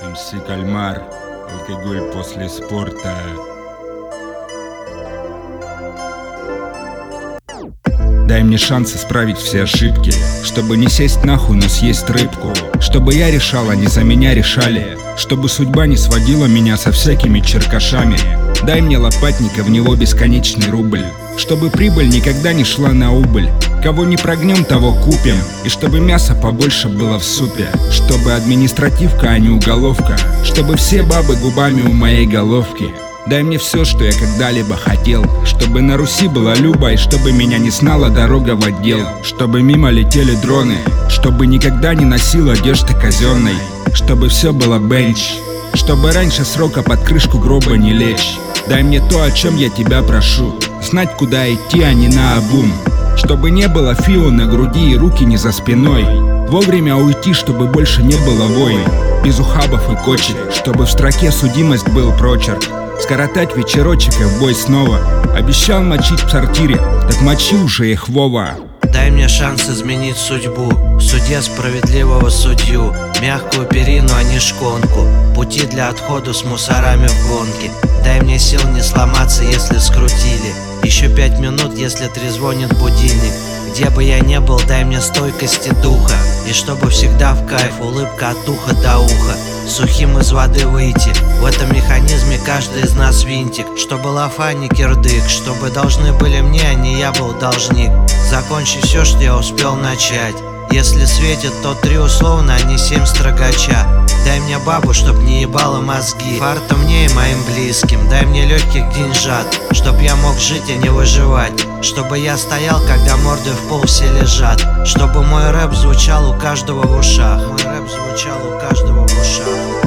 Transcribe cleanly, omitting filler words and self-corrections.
МС Кальмар, алкоголь после спорта. Дай мне шанс исправить все ошибки, чтобы не сесть нахуй, но съесть рыбку. Чтобы я решал, а не за меня решали. Чтобы судьба не сводила меня со всякими черкашами. Дай мне лопатника, в него бесконечный рубль. Чтобы прибыль никогда не шла на убыль. Кого не прогнем, того купим. И чтобы мяса побольше было в супе. Чтобы административка, а не уголовка. Чтобы все бабы губами у моей головки. Дай мне все, что я когда-либо хотел. Чтобы на Руси была Люба, и чтобы меня не знала дорога в отдел. Чтобы мимо летели дроны. Чтобы никогда не носил одежды казенной. Чтобы все было бенч. Чтобы раньше срока под крышку гроба не лечь. Дай мне то, о чем я тебя прошу. Знать, куда идти, а не наобум. Чтобы не было фио на груди и руки не за спиной. Вовремя уйти, чтобы больше не было войн. Без ухабов и кочек. Чтобы в строке судимость был прочерк. Скоротать вечерочек и в бой снова. Обещал мочить в сортире, так мочи уже их, Вова. Дай мне шанс изменить судьбу, в суде справедливого судью. Мягкую перину, а не шконку. Пути для отхода с мусорами в гонке. Дай мне сил не сломаться, если скрутили. Еще 5 минут, если трезвонит будильник. Где бы я ни был, дай мне стойкости духа. И чтобы всегда в кайф, улыбка от уха до уха. Сухим из воды выйти. В этом механизме каждый из нас винтик. Чтобы лафа не кирдык. Чтобы должны были мне, а не я был должник. Закончи все, что я успел начать. Если светит, то 3 условно, а не 7 строгача. Дай мне бабу, чтоб не ебала мозги. Фарта мне и моим близким. Дай мне легких деньжат, чтоб я мог жить, а не выживать. Чтобы я стоял, когда морды в пол все лежат. Чтобы мой рэп звучал у каждого в ушах. Мой рэп звучал у каждого в ушах.